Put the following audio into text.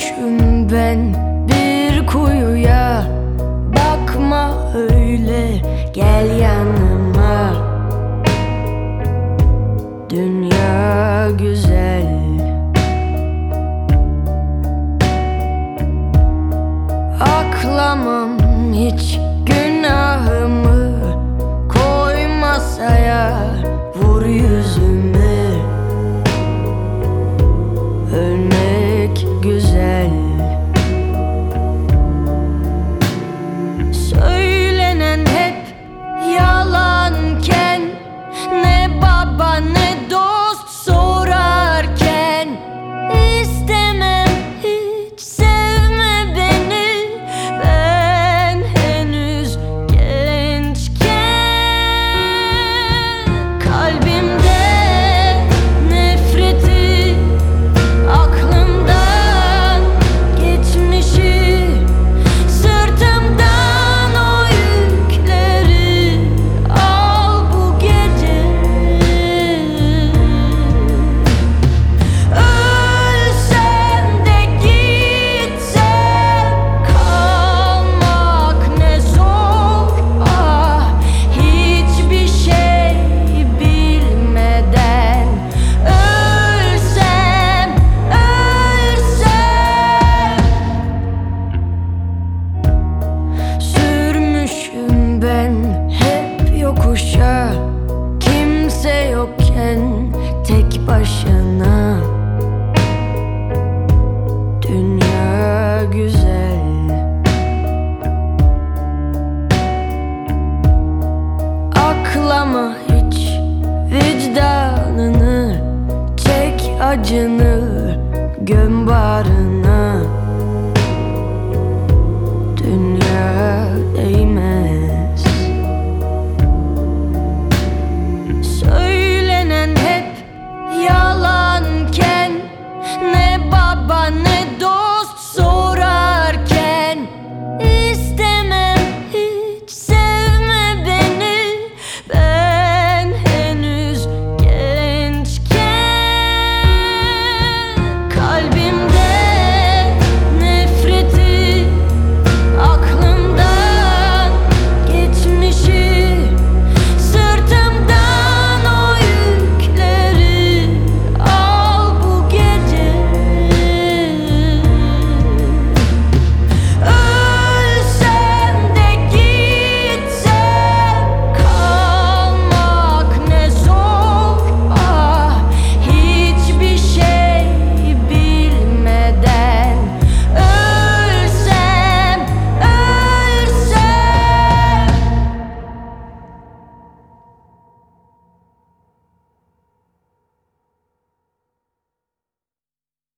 Sürmüşüm ben bir kuyuya. Bakma öyle, gel yanıma. Dünya güzel, aklamam hiç günahımı. Koy masaya, vur yüzümü. Ölmek güzel. Söylenen hep yalanken, ne baba ne dost sorarken, istemem hiç, sevme beni, ben henüz gençken. Kalbimde nefreti, aklımdan geçmişi, sırtımdan o yükleri al bu gece. Ölsem de gitsem, kalmak ne zor. Ah, hiçbir şey bilmeden ölsem, sürmüşüm ben hep yokuşa, kimse yokken tek başına. Dünya güzel, aklama hiç vicdanını, çek acını.